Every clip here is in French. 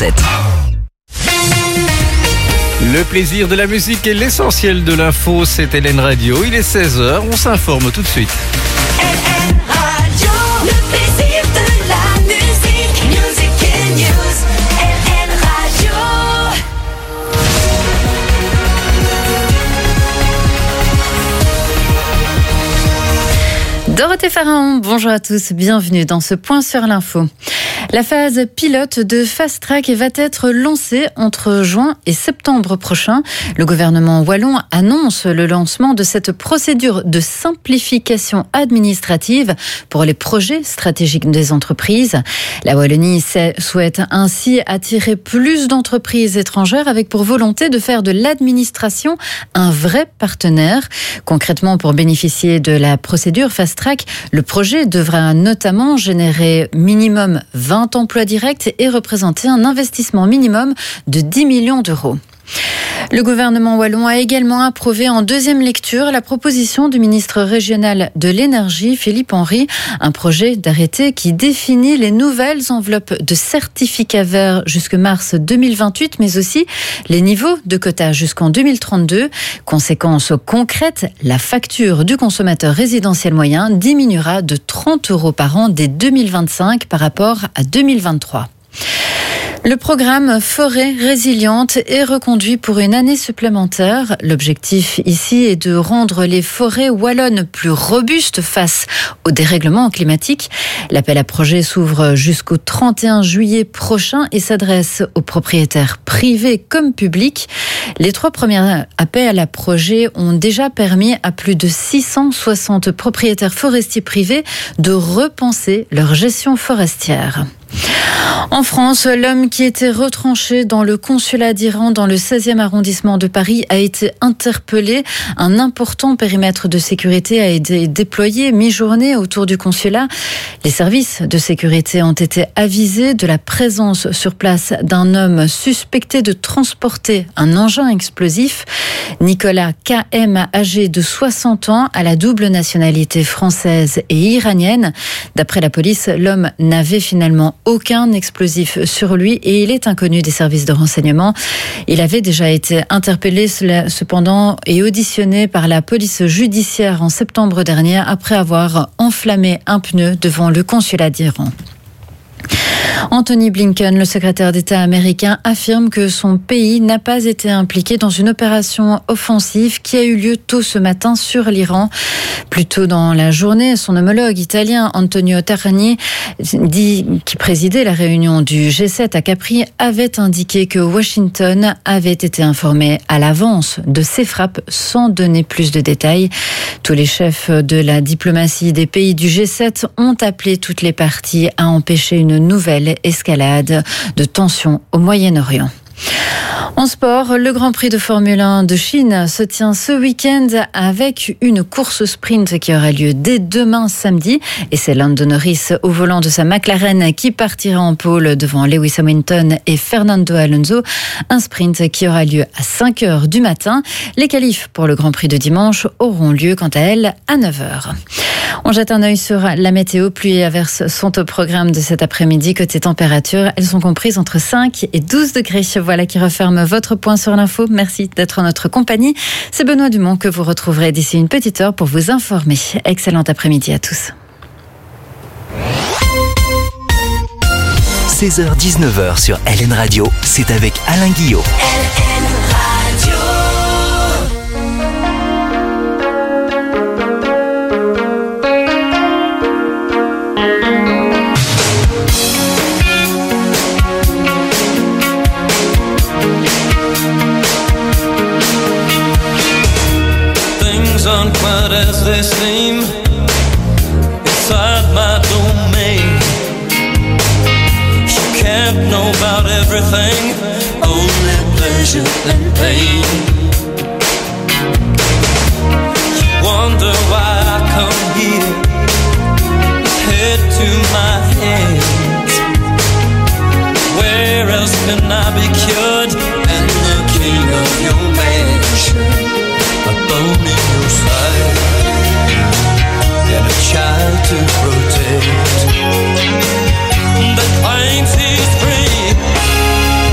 7. Le plaisir de la musique est l'essentiel de l'info, c'est LN Radio. Il est 16h, on s'informe tout de suite. LN Radio, le plaisir de la musique, music and news. LN Radio. Dorothée Pharaon, bonjour à tous, bienvenue dans ce point sur l'info. La phase pilote de Fast Track va être lancée entre juin et septembre prochain. Le gouvernement wallon annonce le lancement de cette procédure de simplification administrative pour les projets stratégiques des entreprises. La Wallonie souhaite ainsi attirer plus d'entreprises étrangères avec pour volonté de faire de l'administration un vrai partenaire. Concrètement, pour bénéficier de la procédure Fast Track, le projet devra notamment générer minimum 20 emplois directs et représenter un investissement minimum de 10 millions d'euros. Le gouvernement wallon a également approuvé en deuxième lecture la proposition du ministre régional de l'énergie, Philippe Henry, un projet d'arrêté qui définit les nouvelles enveloppes de certificats verts jusque mars 2028, mais aussi les niveaux de quotas jusqu'en 2032. Conséquence concrète, la facture du consommateur résidentiel moyen diminuera de 30 € par an dès 2025 par rapport à 2023. Le programme Forêt résiliente est reconduit pour une année supplémentaire. L'objectif ici est de rendre les forêts wallonnes plus robustes face au dérèglement climatique. L'appel à projet s'ouvre jusqu'au 31 juillet prochain et s'adresse aux propriétaires privés comme publics. Les 3 premiers appels à projet ont déjà permis à plus de 660 propriétaires forestiers privés de repenser leur gestion forestière. En France, l'homme qui était retranché dans le consulat d'Iran dans le 16e arrondissement de Paris a été interpellé. Un important périmètre de sécurité a été déployé mi-journée autour du consulat. Les services de sécurité ont été avisés de la présence sur place d'un homme suspecté de transporter un engin explosif. Nicolas K.M., âgé de 60 ans, a la double nationalité française et iranienne. D'après la police, l'homme n'avait finalement aucun explosif sur lui et il est inconnu des services de renseignement. Il avait déjà été interpellé cependant et auditionné par la police judiciaire en septembre dernier après avoir enflammé un pneu devant le consulat d'Iran. Anthony Blinken, le secrétaire d'État américain, affirme que son pays n'a pas été impliqué dans une opération offensive qui a eu lieu tôt ce matin sur l'Iran. Plus tôt dans la journée, son homologue italien Antonio Tajani, qui présidait la réunion du G7 à Capri, avait indiqué que Washington avait été informé à l'avance de ces frappes sans donner plus de détails. Tous les chefs de la diplomatie des pays du G7 ont appelé toutes les parties à empêcher une nouvelle escalade de tensions au Moyen-Orient. En sport, le Grand Prix de Formule 1 de Chine se tient ce week-end avec une course sprint qui aura lieu dès demain samedi. Et c'est Lando Norris au volant de sa McLaren qui partira en pole devant Lewis Hamilton et Fernando Alonso. Un sprint qui aura lieu à 5h du matin. Les qualifs pour le Grand Prix de dimanche auront lieu quant à elles à 9h. On jette un œil sur la météo. Pluie et averses sont au programme de cet après-midi. Côté température, elles sont comprises entre 5 et 12 degrés. Voilà qui referme votre point sur l'info. Merci d'être en notre compagnie. C'est Benoît Dumont que vous retrouverez d'ici une petite heure pour vous informer. Excellent après-midi à tous. 16h-19h sur LN Radio, c'est avec Alain Guillot. LN Radio. Aren't quite as they seem inside my domain. You can't know about everything, only pleasure and pain. You wonder why I come here, head to my hands. Where else can I be cured and the king of your mansion? A bone in your side and a child to protect that claims he's free.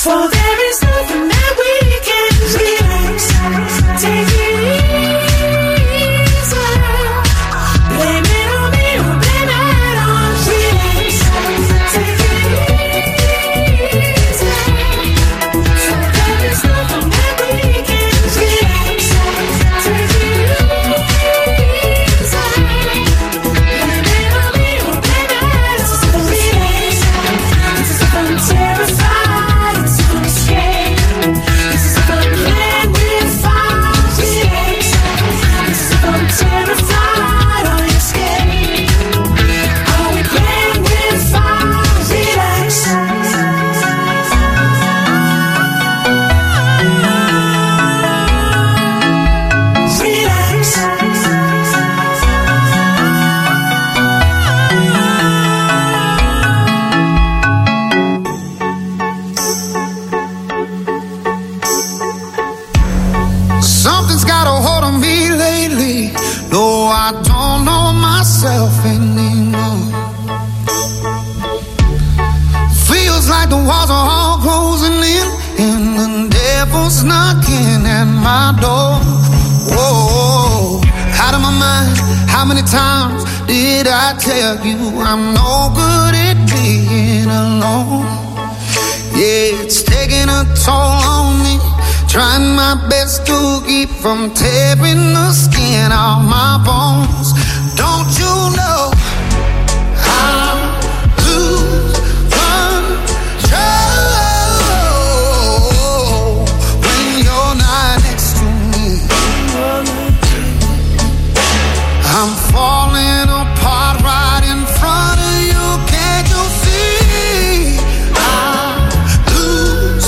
For there is nothing that we can relax. Take it easy. Blame it on me or blame it on relax. Take it easy. For there is nothing that we can relax. Take it easy. Blame it on me or blame it on relax. This is if I'm terrified, it's if I'm scared. This is if I'm playing with fire, relax. This is if I'm terrified or you're scared. Are we playing with fire, relax. Relax. Something's got a hold on me lately. No, I don't know myself anymore. Feels like the walls are all closing in, and the devil's knocking at my door. Whoa, out of my mind. How many times did I tell you I'm no good at being alone? Yeah, it's taking a toll on me. Trying my best to keep from tearing the skin off my bones. Don't you know I lose control when you're not next to me? I'm falling apart right in front of you. Can't you see? I lose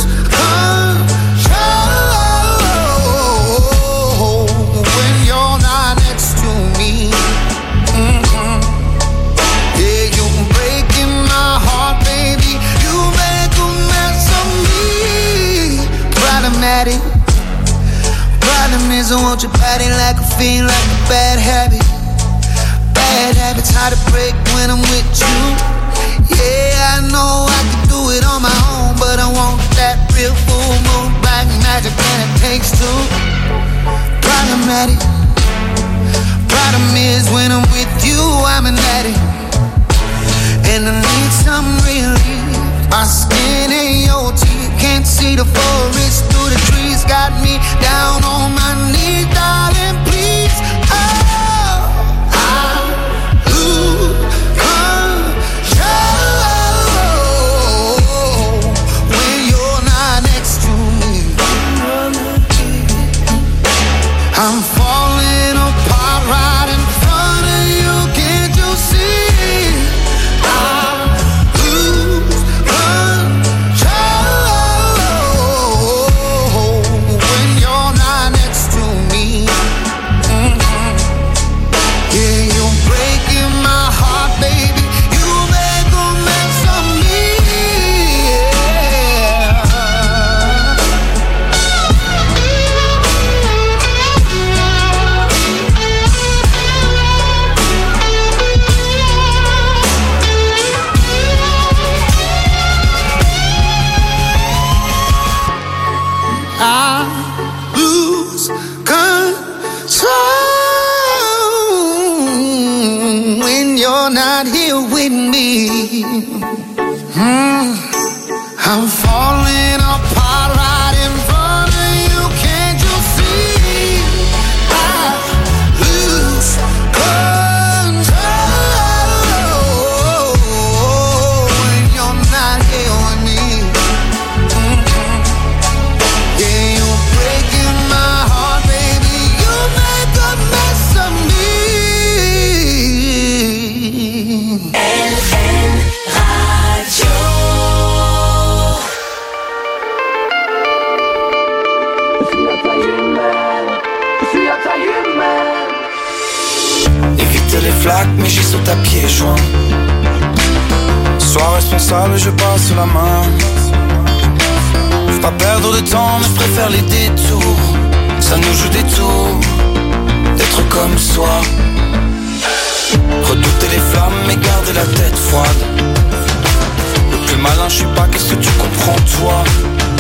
control when you're not next to me. Yeah, you're breaking my heart, baby. You make a mess of me. Problematic. Problem is I want your body like a fiend, like a bad habit. Bad habits hard to break when I'm with you. Yeah, I know I can do it on my own, but I want that real full moon black magic and it takes two. Problematic. Problem is when I'm with you, I'm an addict, and I need some relief. My skin ain't your teeth, can't see the forest through the trees. Got me down on my knees, darling, please. Oh, I lose control when you're not next to me. I'm falling apart right in front of you. Can't you see? I lose control when you're not next to me. Yeah, you're breaking my heart, baby. You make a mess of me. I lose control when you're not here with me. I'm falling apart right in front of you. Can't you see? I lose control when you're not here with me. Yeah, you're breaking my heart, baby. You make a mess of me. Éviter les flaques, mais j'y saute à pieds joints. Sois responsable, je passe la main. Faut pas perdre de temps, mais je préfère les détours. Ça nous joue des tours, d'être comme soi. Redouter les flammes, mais garder la tête froide. Le plus malin, je suis pas, qu'est-ce que tu comprends, toi?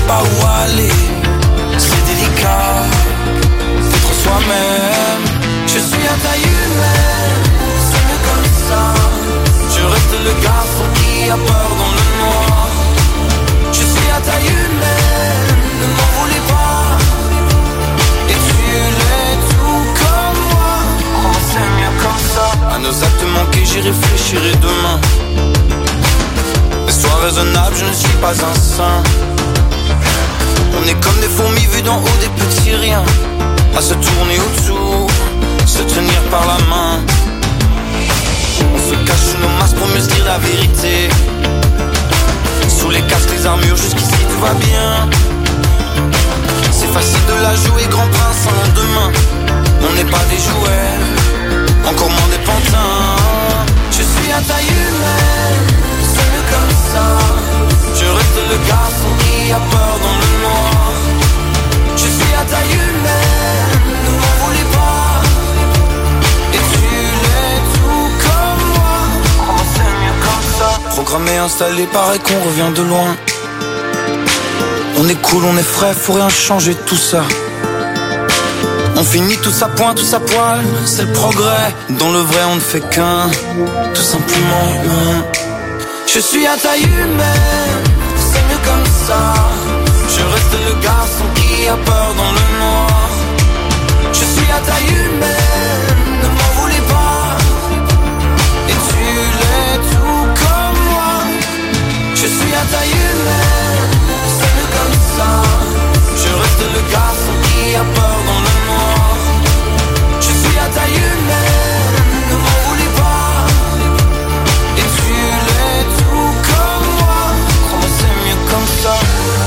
pas où aller. C'est délicat d'être soi-même. Je suis à taille humaine, c'est mieux comme ça. Je reste le garçon qui a peur dans le noir. Je suis à taille humaine, ne m'en voulez pas. Et tu l'es tout comme moi. Oh, c'est mieux comme ça. À nos actes manqués, j'y réfléchirai demain. Mais sois raisonnable, je ne suis pas un saint. On est comme des fourmis vues d'en haut, des petits riens, à se tourner autour, se tenir par la main. On se cache sous nos masques pour mieux se dire la vérité. Sous les casques, les armures, jusqu'ici tout va bien. C'est facile de la jouer, grand prince en lendemain. On n'est pas des jouets, encore moins des pantins. Je suis à taille humaine, c'est mieux comme ça. Je reste le garçon qui a peur dans le noir. Je suis à taille humaine, ne m'en voulez pas. Et tu l'es tout comme moi. Oh, c'est mieux comme ça. Programmé, installé, paraît qu'on revient de loin. On est cool, on est frais, faut rien changer de tout ça. On finit tous à point, tous à poil, c'est le progrès. Dans le vrai, on ne fait qu'un, tout simplement humain. Je suis à taille humaine, c'est mieux comme ça. Je reste le garçon qui a peur dans le noir. Je suis à taille humaine, ne m'en voulez pas. Et tu l'es tout comme moi. Je suis à taille humaine, c'est mieux comme ça. Je reste le garçon qui a peur dans le noir. Je suis à taille humaine, ne m'en voulez pas. Et tu l'es tout comme moi. Crois-moi, c'est mieux comme ça.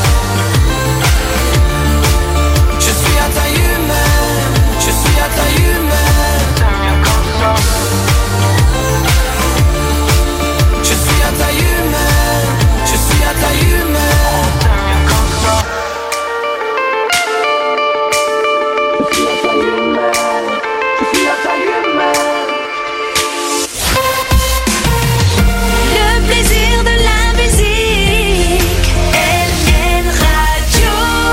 Je suis à taille humaine, je suis à taille humaine. C'est mieux comme ça. Je suis à taille humaine, je suis à taille humaine. C'est mieux comme ça. Le plaisir de la musique, LN Radio.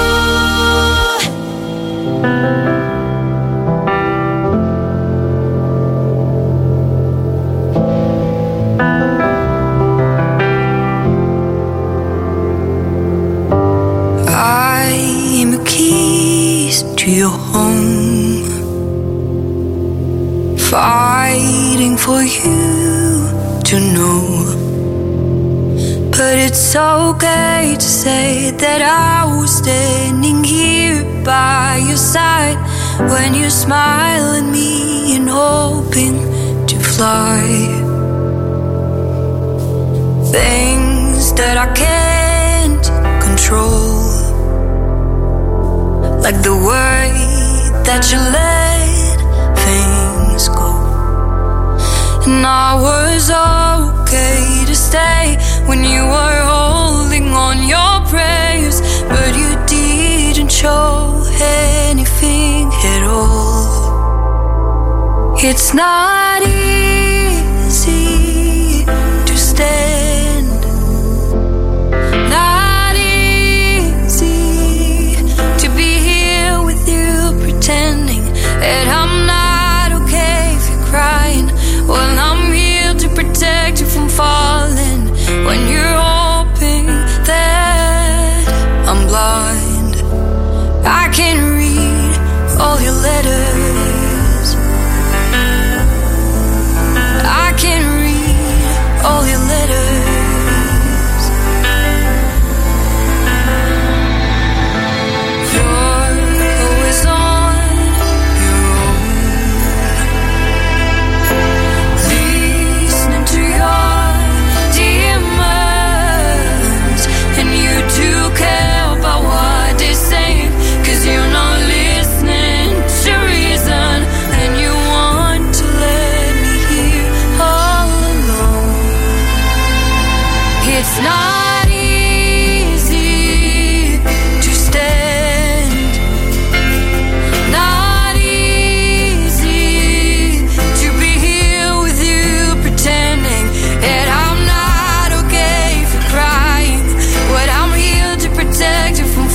I'm a keys to your home, fighting for you to know. But it's okay to say that I was standing here by your side when you smile at me and hoping to fly. Things that I can't control, like the way that you let things go. And I was okay to stay when you were holding on your prayers, but you didn't show anything at all. It's not easy to stand, not easy to be here with you pretending that I'm not okay if you're crying. Well, I'm here to protect you from falling when you're hoping that I'm blind. I can read all your letters, I can read all your letters. You're always on your own, listening to your demons, and you do care about what they're saying, 'cause you're not listening to reason, and you want to let me here all alone. It's not easy to stand, not easy to be here with you pretending that I'm not okay for crying. But I'm here to protect you from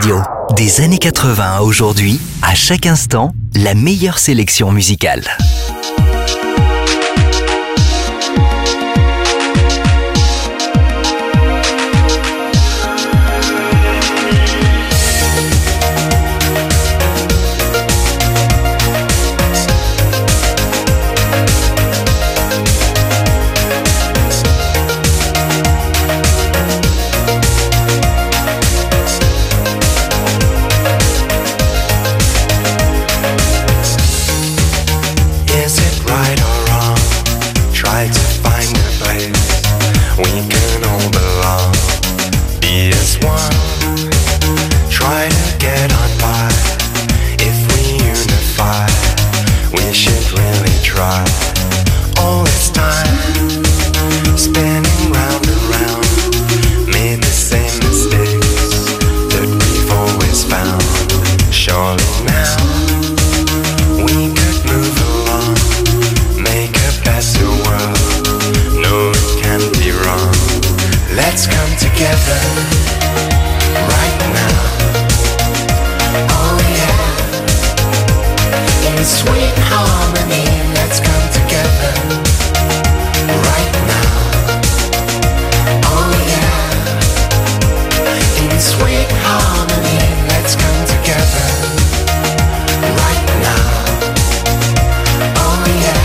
Radio. Des années 80 à aujourd'hui, à chaque instant, la meilleure sélection musicale. Is it right or wrong? Try to find a place we can all belong. Be as one. Try to get on by. If we unify, we should really try. All this time, spinning round and round, made the same mistakes that we've always found. Surely now we could move along, make a better world. No, it can't be wrong. Let's come together right now. Oh yeah, in sweet harmony. Let's come together right now. Oh yeah, in sweet harmony. Let's come together right now. Oh yeah,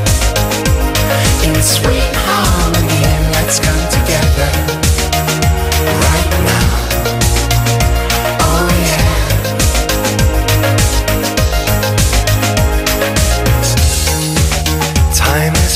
in sweet harmony. Let's come together right now. Oh yeah. Time is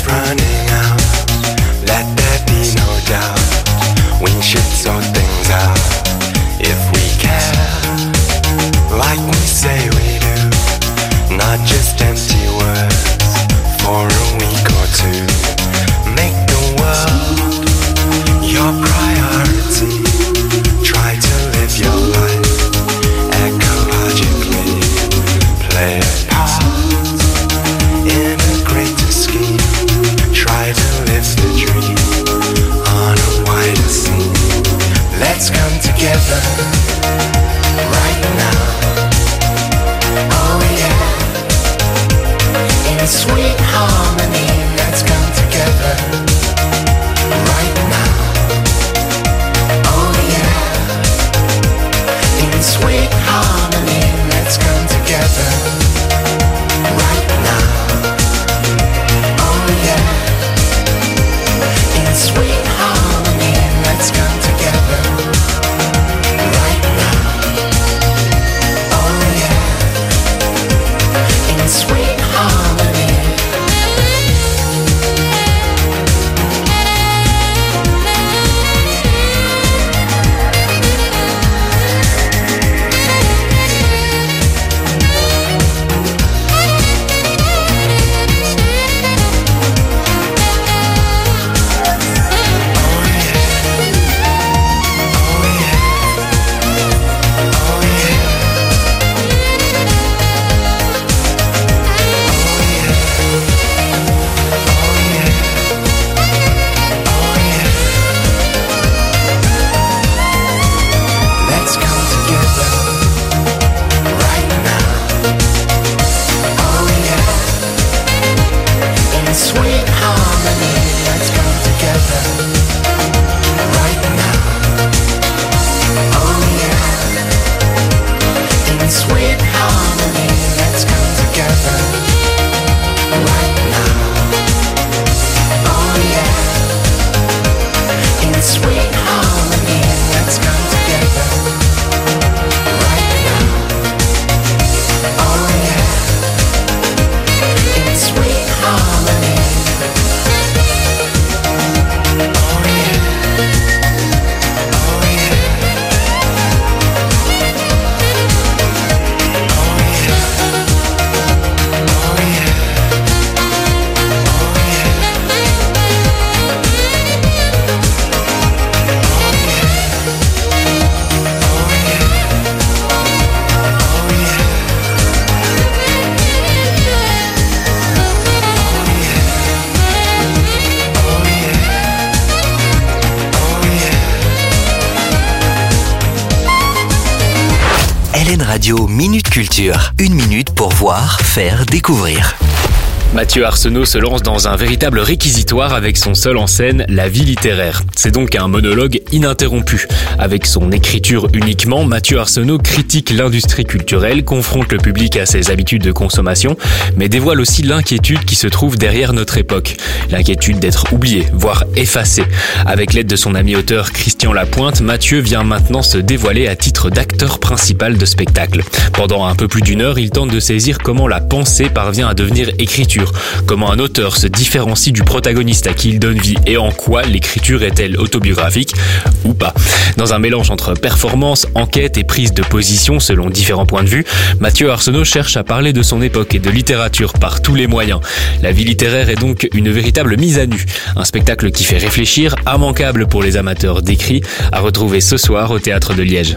LN Radio Minute Culture. 1 minute pour voir, faire, découvrir. Mathieu Arsenault se lance dans un véritable réquisitoire avec son seul en scène, La vie littéraire. C'est donc un monologue ininterrompu. Avec son écriture uniquement, Mathieu Arsenault critique l'industrie culturelle, confronte le public à ses habitudes de consommation, mais dévoile aussi l'inquiétude qui se trouve derrière notre époque. L'inquiétude d'être oublié, voire effacé. Avec l'aide de son ami auteur Christian Lapointe, Mathieu vient maintenant se dévoiler à titre d'acteur principal de spectacle. Pendant un peu plus d'1 heure, il tente de saisir comment la pensée parvient à devenir écriture. Comment un auteur se différencie du protagoniste à qui il donne vie et en quoi l'écriture est-elle autobiographique ou pas. Dans un mélange entre performance, enquête et prise de position selon différents points de vue, Mathieu Arsenault cherche à parler de son époque et de littérature par tous les moyens. La vie littéraire est donc une véritable mise à nu. Un spectacle qui fait réfléchir, immanquable pour les amateurs d'écrit, à retrouver ce soir au Théâtre de Liège.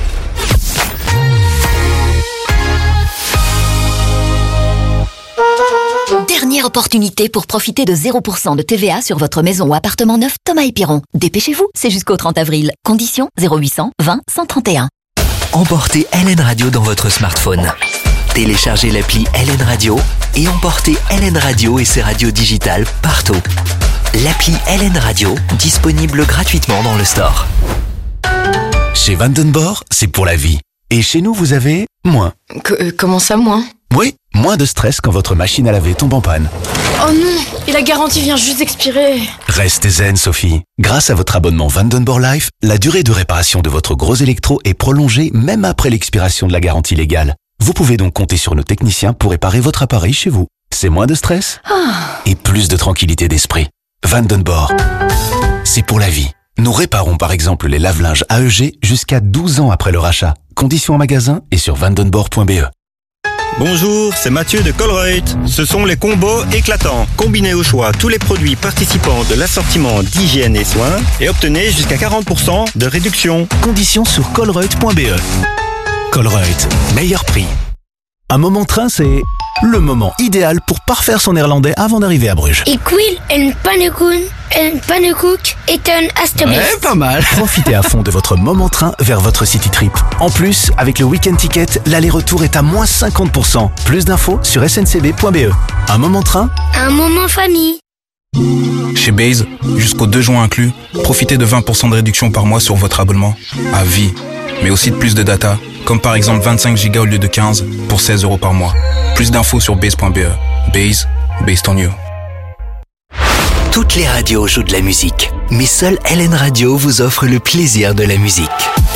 Dernière opportunité pour profiter de 0% de TVA sur votre maison ou appartement neuf Thomas & Piron. Dépêchez-vous, c'est jusqu'au 30 avril. Conditions 0800 20 131. Emportez LN Radio dans votre smartphone. Téléchargez l'appli LN Radio et emportez LN Radio et ses radios digitales partout. L'appli LN Radio, disponible gratuitement dans le store. Chez Vandenborg, c'est pour la vie. Et chez nous, vous avez moins. Comment ça, moins ? Oui, moins de stress quand votre machine à laver tombe en panne. Oh non, et la garantie vient juste d'expirer. Restez zen, Sophie. Grâce à votre abonnement Vandenborg Life, la durée de réparation de votre gros électro est prolongée même après l'expiration de la garantie légale. Vous pouvez donc compter sur nos techniciens pour réparer votre appareil chez vous. C'est moins de stress et plus de tranquillité d'esprit. Vandenborg, c'est pour la vie. Nous réparons par exemple les lave-linges AEG jusqu'à 12 ans après le rachat. Conditions en magasin et sur vandenborg.be. Bonjour, c'est Mathieu de Colruyt. Ce sont les combos éclatants. Combinez au choix tous les produits participants de l'assortiment d'hygiène et soins et obtenez jusqu'à 40% de réduction. Conditions sur colruyt.be. Colruyt, meilleur prix. Un moment train, c'est le moment idéal pour parfaire son néerlandais avant d'arriver à Bruges. Ik wil een pannenkoek eten alstublieft. Ouais, pas mal. Profitez à fond de votre moment train vers votre city trip. En plus, avec le week-end ticket, l'aller-retour est à moins 50%. Plus d'infos sur sncb.be. Un moment train, un moment famille. Chez Base, jusqu'au 2 juin inclus, profitez de 20% de réduction par mois sur votre abonnement. À vie. Mais aussi de plus de data, comme par exemple 25 Go au lieu de 15 pour 16 € par mois. Plus d'infos sur base.be. Base, based on you. Toutes les radios jouent de la musique, mais seule LN Radio vous offre le plaisir de la musique.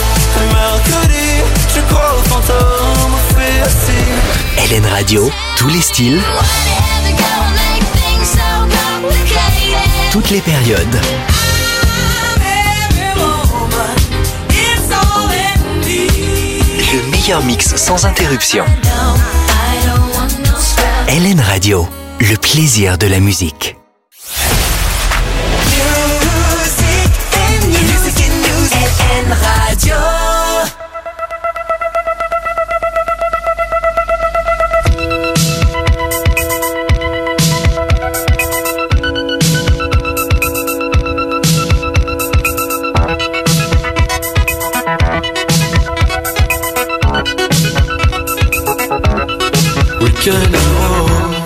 LN Radio, tous les styles, toutes les périodes. Le meilleur mix sans interruption. LN Radio, le plaisir de la musique. LN Radio. Week-end à Rome,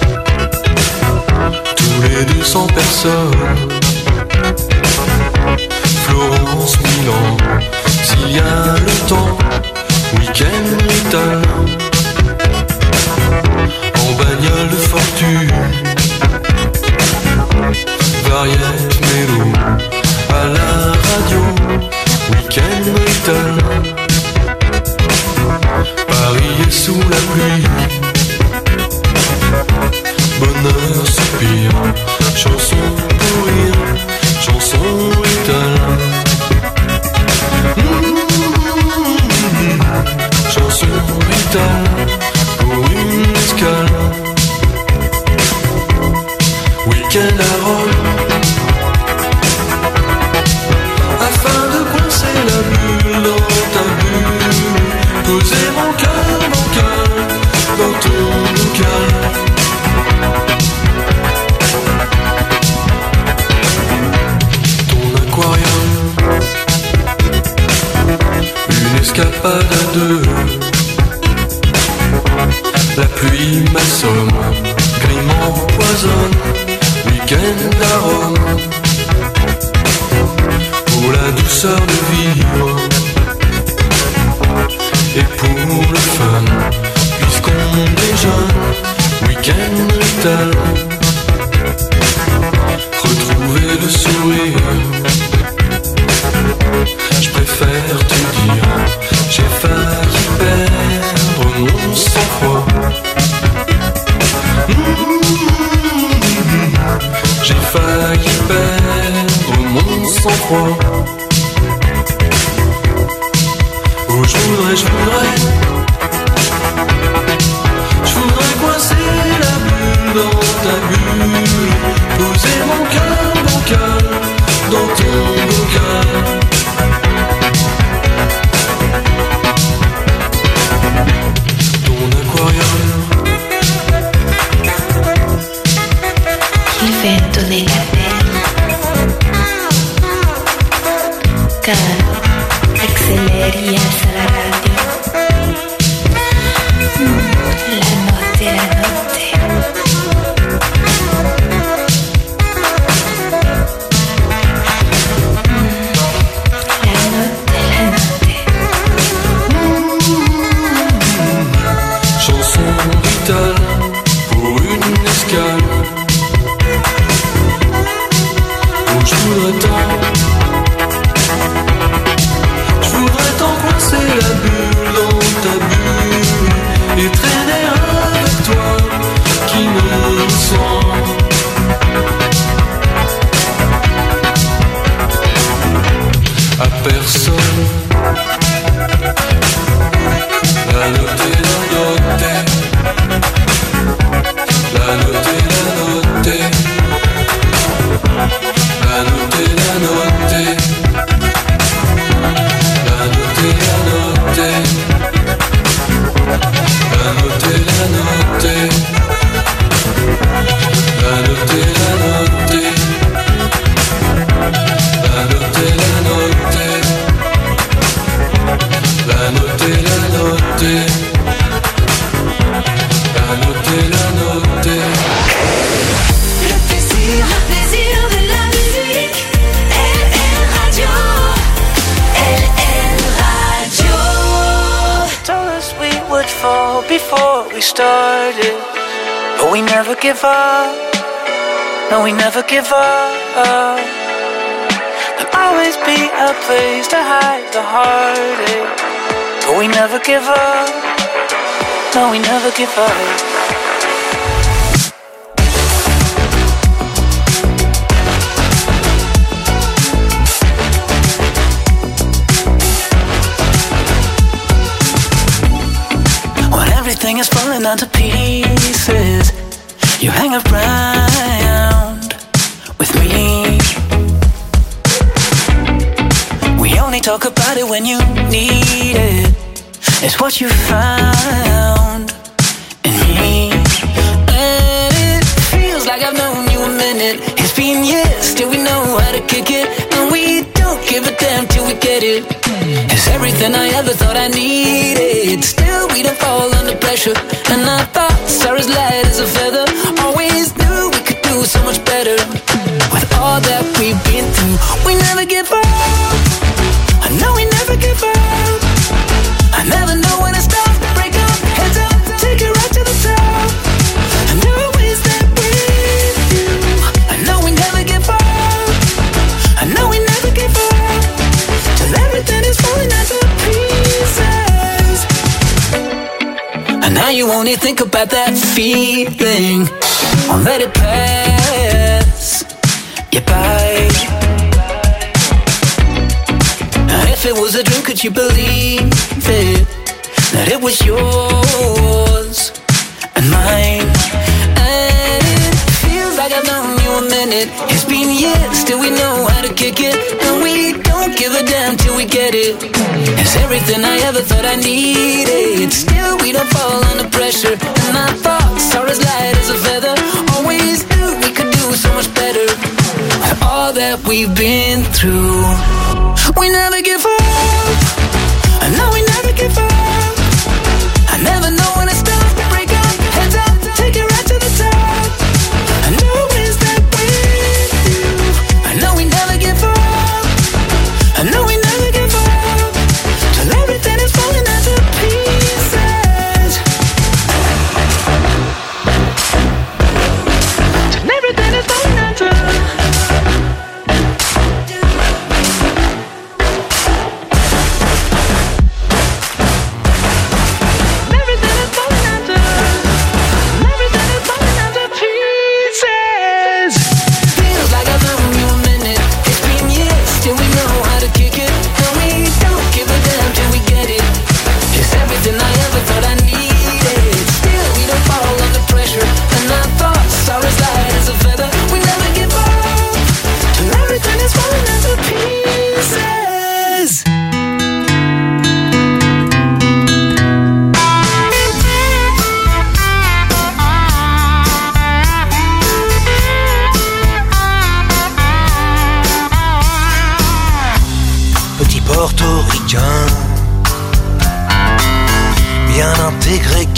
tous les 200 personnes. Florence, Milan, s'il y a le temps. Week-end italien, en bagnole de fortune. Variette, mélo, à la radio. Week-end italien, Paris est sous la pluie. Bonheur, soupir, chanson pour rire, chanson italien. Chanson italien. pluie m'assomme, gris m'empoisonne, week-end à Rome. Pour la douceur de vivre et pour le fun, puisqu'on déjeune, week-end vital. Retrouver le sourire, je préfère te dire, j'ai failli perdre mon sang-froid. J'ai failli perdre mon sang-froid. Oh, je voudrais coincer la bulle dans ta bulle, poser mon cœur dans ton bocal. Ton aquarium Il vento della terra, caro, acceleri e alza la radio. La notte, la notte. La notte, la notte. chanson vitale pour une escale. Oh, je voudrais tant coincer la bulle dans ta bulle et traîner avec toi qui me sent. À personne. La notte, la notte. La notte, la notte. La notte, la notte. La notte, la notte. La notte, la notte. La notte, la notte. La notte, la notte. La notte, la notte. La notte, la notte. Le plaisir de la musique. LN Radio. LN Radio. Told us we would fall before we started, but we never give up. No, we never give up. There'll always be a place to hide the heartache, but we never give up. No, we never give up. Everything is falling onto pieces. You hang around with me. We only talk about it when you need it. It's what you found in me. And it feels like I've known you a minute. It's been years, still we know how to kick it. And we don't give a damn till we get it. It's everything I ever thought I needed. Still we don't fall under pressure, and I thought are as light as a feather. Always knew we could do so much better. With all that we've been through, we never give up. I know we never give up. I never know when it's time to break up. Heads up, take it right to the top. And always there with you. I know we never give up. I know we never give up. Till everything is falling into pieces. And now you only think about that feeling. Won't let it pass you by. Now if it was a dream, could you believe it? That it was yours and mine. And it feels like I've known you a minute. It's been years, still we know how to kick it. And we don't give a damn till we get it. It's everything I ever thought I needed. Still we don't fall under pressure, and my thoughts are as light as a feather. Always knew we could do so much better. With all that we've been through, we never give up. I know we never give up. I never know when it's time to break up.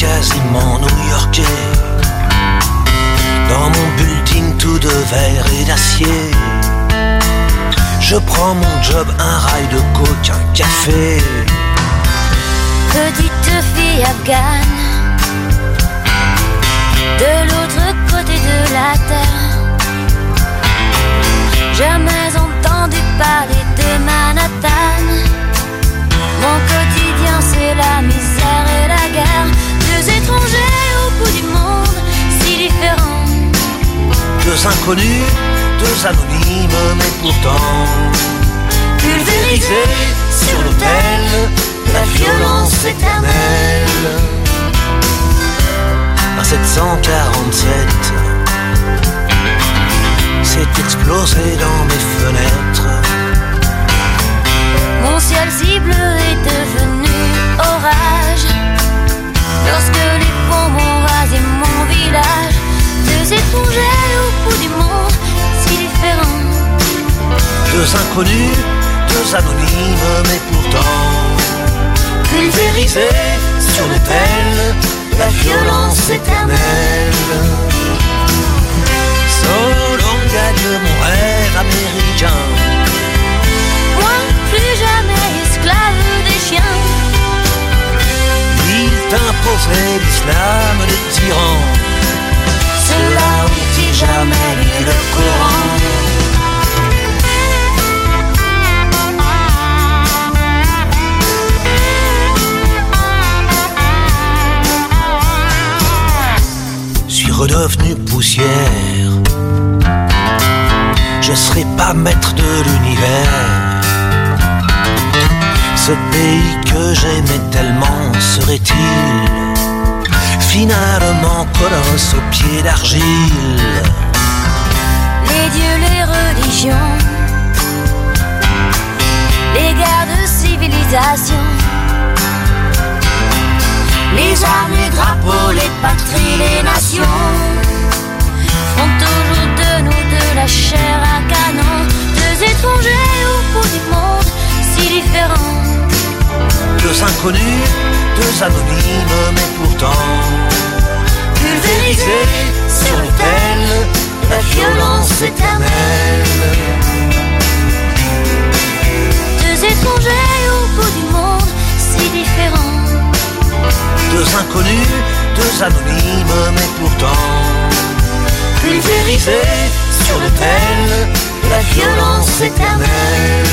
quasiment new-yorkais. Dans mon building tout de verre et d'acier, je prends mon job, un rail de coke, un café. Petite fille afghane, de l'autre côté de la terre. Jamais entendu parler de Manhattan. Mon quotidien c'est la misère et la guerre. Deux étrangers au bout du monde, si différents. Deux inconnus, deux anonymes, mais pourtant pulvérisés sur l'autel, la violence éternelle. Un 747 s'est explosé dans mes fenêtres. Mon ciel si bleu est devenu orage lorsque les bombes ont rasé mon village. Deux étrangers au bout du monde, si différents. Deux inconnus, deux anonymes, mais pourtant pulvérisés sur l'autel, la violence éternelle. Solon gagne mon rêve américain. Moi, plus jamais esclave des chiens. Il t'imposait l'islam, le tyran. Ceux-là ont-ils jamais lu le Coran? Suis redevenu poussière. Je serai pas maître de l'univers. Ce pays que j'aimais tellement serait-il finalement colosse aux pieds d'argile? Les dieux, les religions, les guerres de civilisation, les armes, les drapeaux, les patries, les nations font toujours de nous de la chair à canon. Deux étrangers au bout du monde, si différents. Deux inconnus, deux anonymes, mais pourtant pulvérisés sur l'autel, la violence éternelle. Deux étrangers au bout du monde, si différents. Deux inconnus, deux anonymes, mais pourtant pulvérisés sur l'autel, la violence éternelle.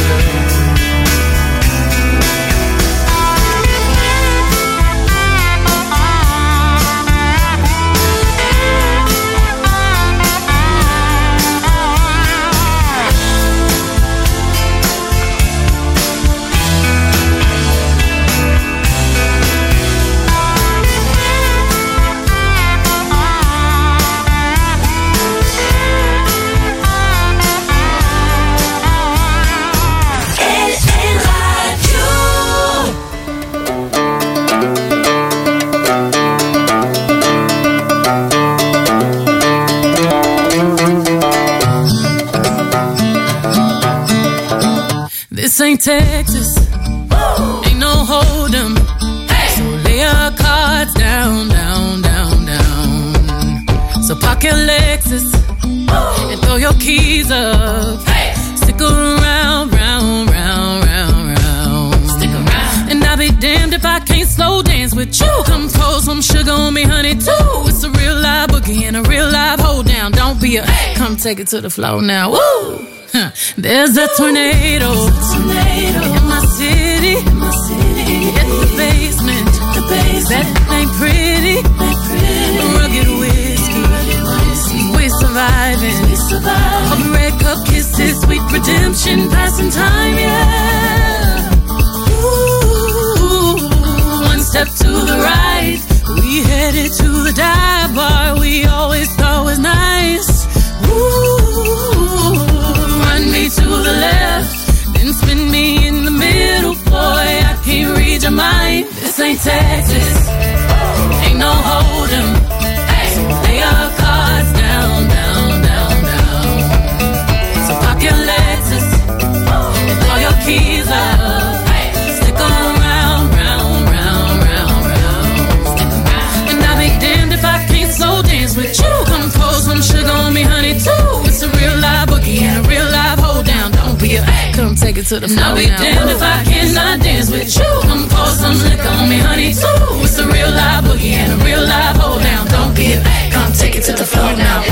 This ain't Texas, ain't no hold'em. So lay your cards down, down, down, down. So park your Lexus and throw your keys up. Stick around, round, round, round, round. Stick around. And I'll be damned if I can't slow dance with you. Come pour some sugar on me, honey, too. It's a real live boogie and a real live hold down. Don't be a come take it to the floor now. Woo! There's a tornado in my city. Hit the basement. That ain't pretty. Rugged whiskey. We surviving. All the red cup kisses, sweet redemption, passing time, yeah. Ooh, one step to the right, we headed to the dive bar we always thought was nice. Ooh, run me to the left, then spin me in the middle, boy, I can't read your mind. This ain't Texas, ain't no hold'em. So lay your cards down, down, down, down. So pop your Lexus and throw your keys up. Stick around, round, round, round, round. Stick around. take it to the floor. I'll be damned if I cannot dance with you. Come pour some liquor on me, honey, too. It's a real live boogie and a real live hold down. Don't be a babe. Come take it to the floor now.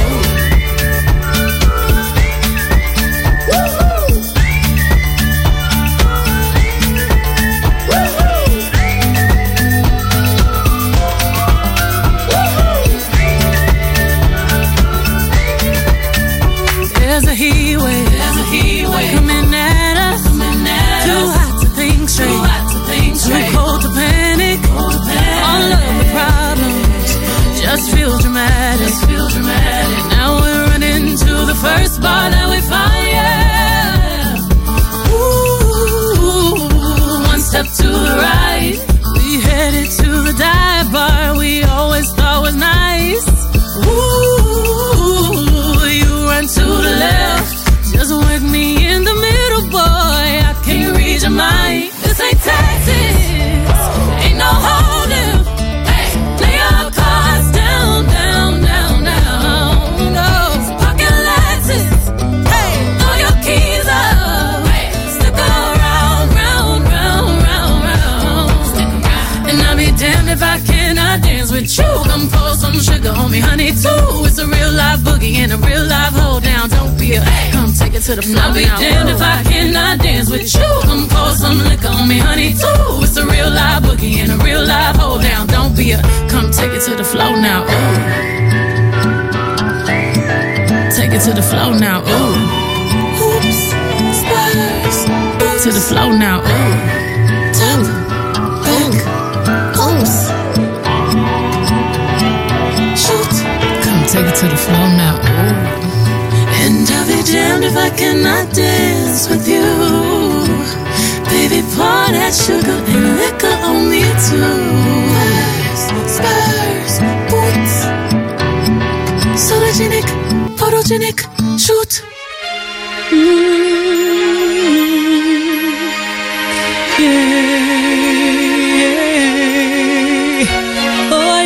There's a heat wave coming at us. Too hot to think straight, too cold to panic. All of the problems just feel dramatic. Now we're running to the first bar that we find. Yeah. Ooh, one step to the right, we headed to the dive bar we always thought was nice. Ooh, you run to the left, just work me in the middle, boy. I can't read your mind. This ain't Texas, ain't no holding. Hey, lay your cards down, down, down, down. Go, pocket Lexus. Hey, throw your keys up. Hey, stick around, round, round, round, round. Stick around. And I'll be damned if I cannot dance with you. Come pour some sugar on me, honey, too. It's a real live boogie and a real live hold down. Don't be a come take it to the floor. I'll be damned if I cannot dance with you. Come pour some liquor on me, honey, too. It's a real live boogie and a real live hold down. Don't be a come take it to the floor now. Ooh. Take it to the floor now. Ooh. Oops, spurs. To the floor now. Ooh. Tap, back, oops. Shoot. Come take it to the floor now. Ooh. And I'll be damned if I cannot dance with you. Baby, pour that sugar and liquor on me too. Spurs, boots. Sologenic, photogenic, shoot. Yeah. Oh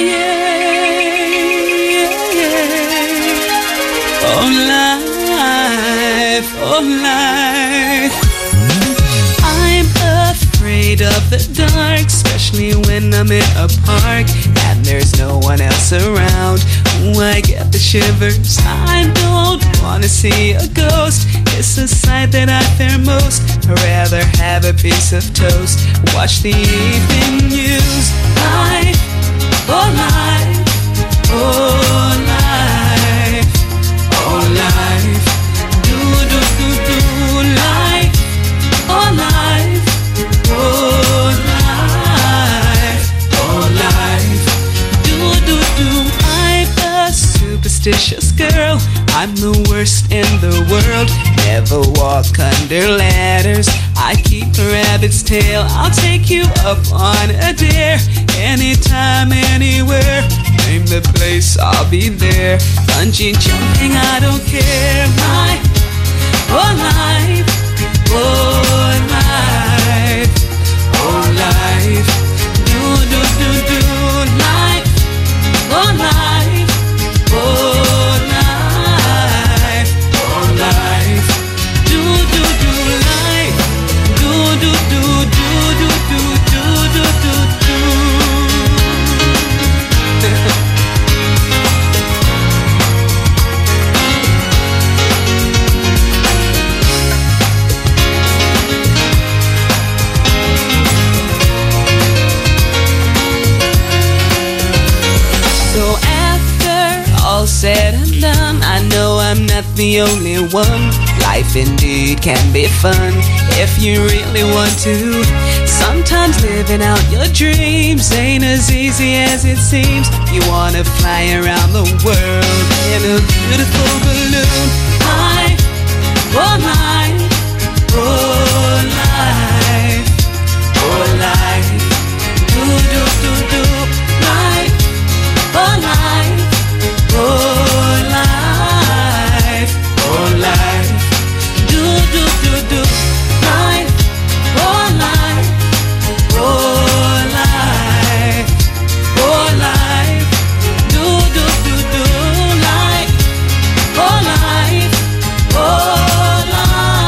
yeah. Oh life, oh life. I'm afraid of the dark, especially when I'm in a park and there's no one else around. Ooh, I get the shivers. I don't wanna see a ghost. It's a sight that I fear most. I'd rather have a piece of toast, watch the evening news. Life, oh life, oh life, oh life. Do do do do life, oh life, oh life, oh life. Do do do. I'm a superstitious girl. I'm the worst in the world. Never walk under ladders. I keep a rabbit's tail. I'll take you up on a dare. Anytime, anywhere. Name the place, I'll be there. Bungee jumping, I don't care. My oh life, oh life, oh life. Do do do do life, oh life, oh life, oh life. Do do do life, do do do do do do do do do. So after all said and done, I know I'm not the only one. Life indeed can be fun if you really want to. Sometimes living out your dreams ain't as easy as it seems. You wanna fly around the world in a beautiful balloon. Life, oh life, oh life, oh life. Do do do do life, oh life, oh life, oh life. Do do do do life, oh life, oh life, oh life. Do do do do life, oh life, oh life.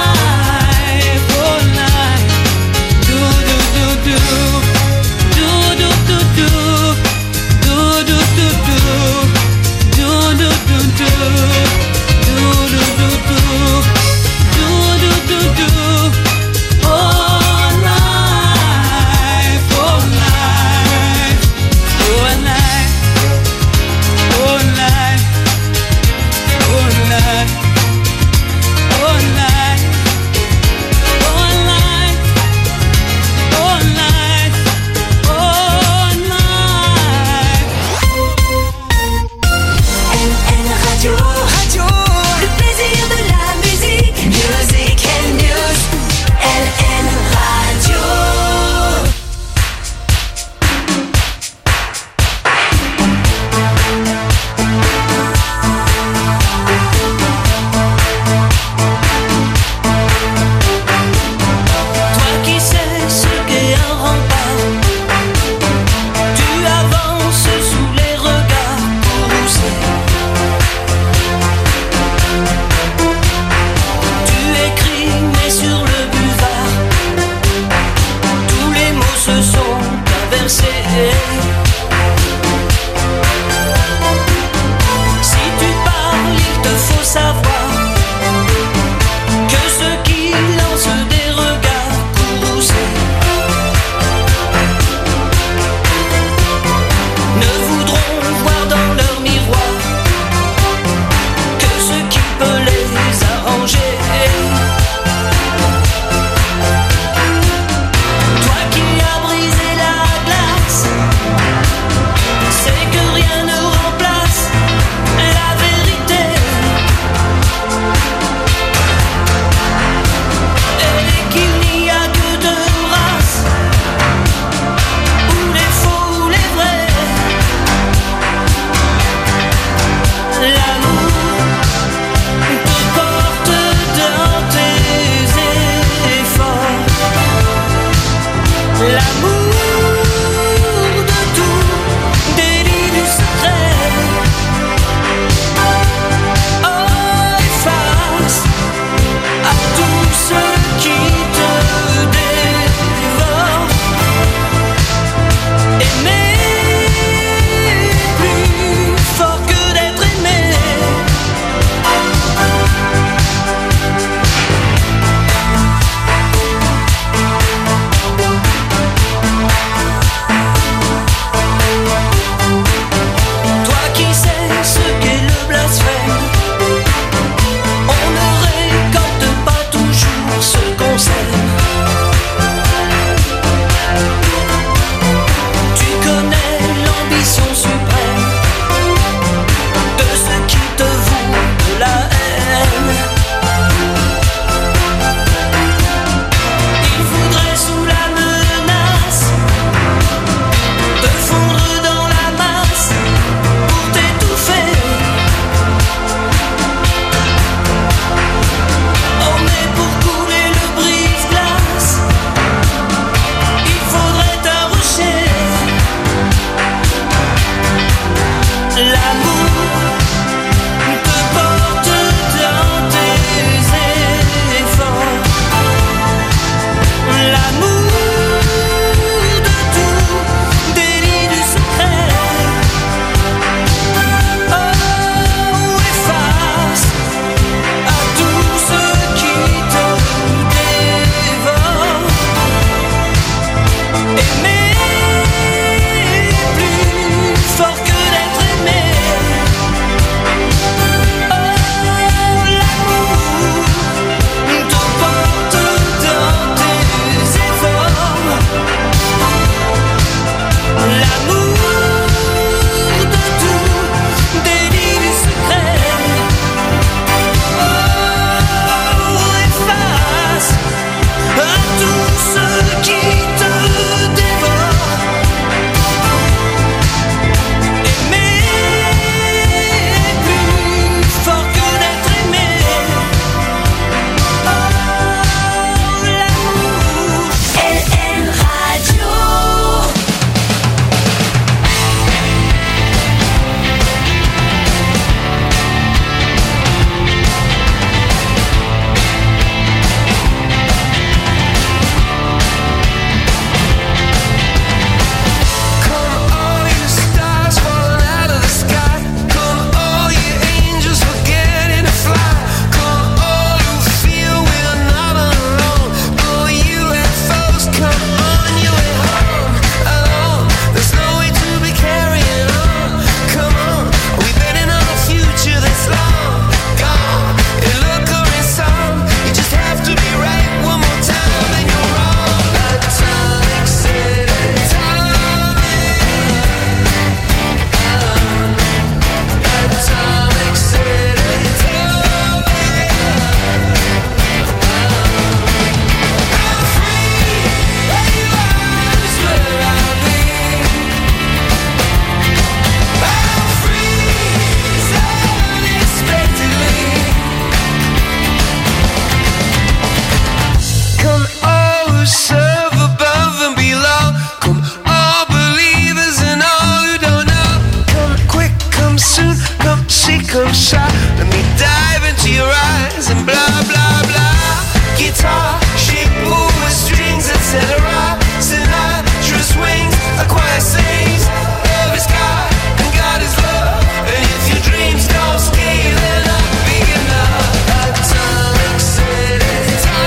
soon. Comme ci, comme ça. Let me dive into your eyes and blah, blah, blah. Guitar, shape, with strings, etc. Sinatra swings, a choir sings. Love is God, and God is love. And if your dreams don't stay, then I'll be enough. Atomic City,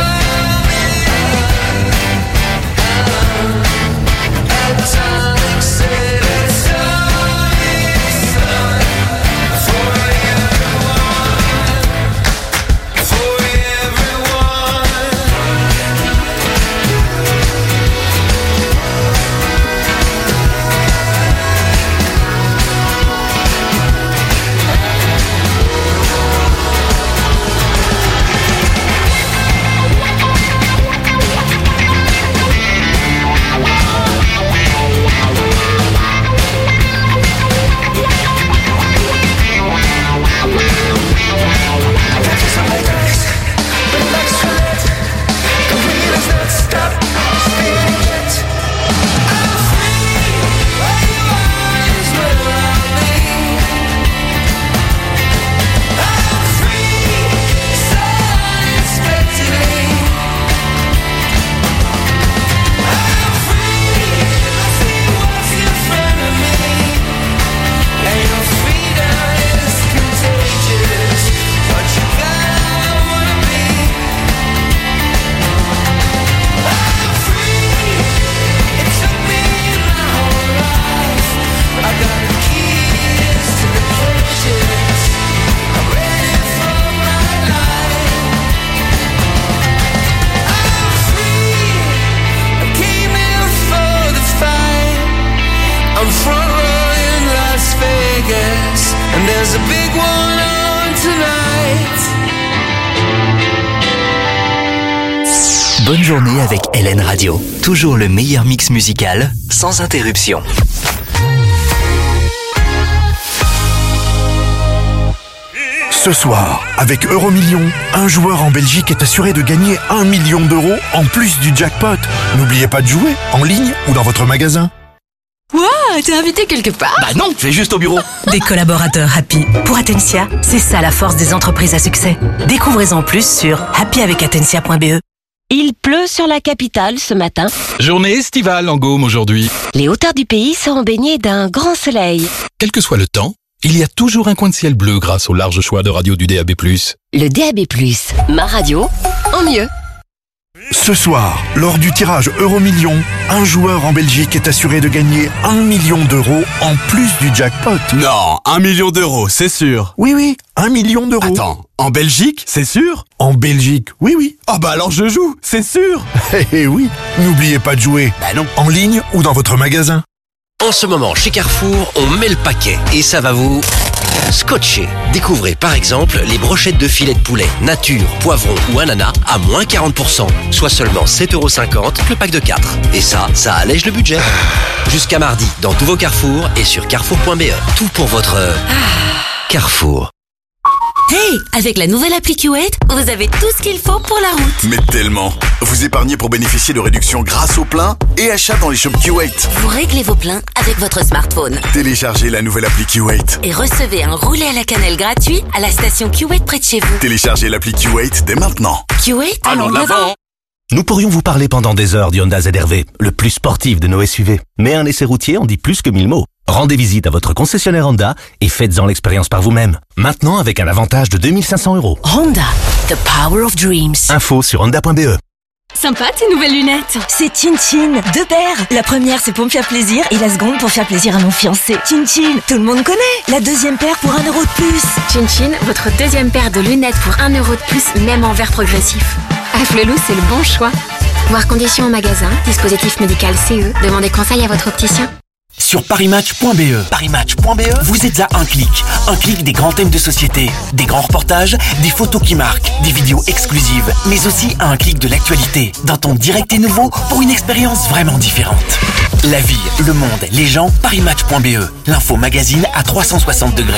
Atomic City, Atomic Sun. For everyone, for everyone. I'm front row in Las Vegas, and there's a big one on tonight. Bonne journée avec LN Radio. Toujours le meilleur mix musical, sans interruption. Ce soir, avec Euromillions, un joueur en Belgique est assuré de gagner 1 million d'euros en plus du jackpot. N'oubliez pas de jouer, en ligne ou dans votre magasin. Wow, t'es invité quelque part? Bah non, je vais juste au bureau. Des collaborateurs happy. Pour Atensia, c'est ça la force des entreprises à succès. Découvrez-en plus sur happyavecatensia.be. Il pleut sur la capitale ce matin. Journée estivale en Gaume aujourd'hui. Les hauteurs du pays seront baignées d'un grand soleil. Quel que soit le temps, il y a toujours un coin de ciel bleu grâce au large choix de radios du DAB+. Le DAB+, ma radio, en mieux. Ce soir, lors du tirage Euromillions, un joueur en Belgique est assuré de gagner 1 million d'euros en plus du jackpot. Non, 1 million d'euros, c'est sûr. Oui, 1 million d'euros. Attends, en Belgique, c'est sûr? En Belgique, oui. Ah bah alors je joue, c'est sûr. Eh oui, n'oubliez pas de jouer. Bah non. En ligne ou dans votre magasin. En ce moment, chez Carrefour, on met le paquet et ça va vous scotcher. Découvrez par exemple les brochettes de filet de poulet, nature, poivron ou ananas à moins 40%, soit seulement 7,50€ le pack de 4. Et ça allège le budget. Jusqu'à mardi, dans tous vos Carrefour et sur carrefour.be. Tout pour votre Carrefour. Hey, avec la nouvelle appli Q8, vous avez tout ce qu'il faut pour la route. Mais tellement. Vous épargnez pour bénéficier de réductions grâce au plein et achat dans les shops Q8. Vous réglez vos pleins avec votre smartphone. Téléchargez la nouvelle appli Q8. Et recevez un roulé à la cannelle gratuit à la station Q8 près de chez vous. Téléchargez l'appli Q8 dès maintenant. Q8, allons de l'avant. Nous pourrions vous parler pendant des heures du Honda ZR-V, le plus sportif de nos SUV. Mais un essai routier en dit plus que 1000 mots. Rendez visite à votre concessionnaire Honda et faites-en l'expérience par vous-même. Maintenant avec un avantage de 2500 €. Honda, the power of dreams. Info sur honda.be. Sympa tes nouvelles lunettes. C'est Chin Chin, 2 paires. La première c'est pour me faire plaisir et la seconde pour faire plaisir à mon fiancé. Chin Chin, tout le monde connaît. La deuxième paire pour 1 € de plus. Chin Chin, votre deuxième paire de lunettes pour 1 € de plus, même en verre progressif. Afflelou, c'est le bon choix. Voir conditions au magasin, dispositif médical CE. Demandez conseil à votre opticien. Sur parimatch.be, vous êtes à un clic des grands thèmes de société, des grands reportages, des photos qui marquent, des vidéos exclusives, mais aussi à un clic de l'actualité, d'un ton direct et nouveau pour une expérience vraiment différente. La vie, le monde, les gens, parimatch.be, l'info magazine à 360 degrés.